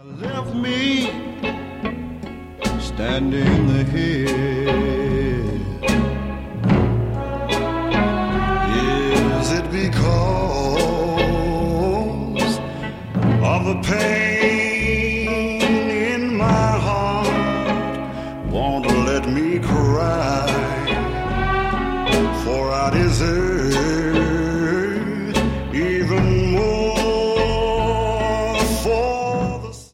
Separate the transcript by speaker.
Speaker 1: Left me standing here. Is it because of the pain in my heart? Won't let me cry, for I deserve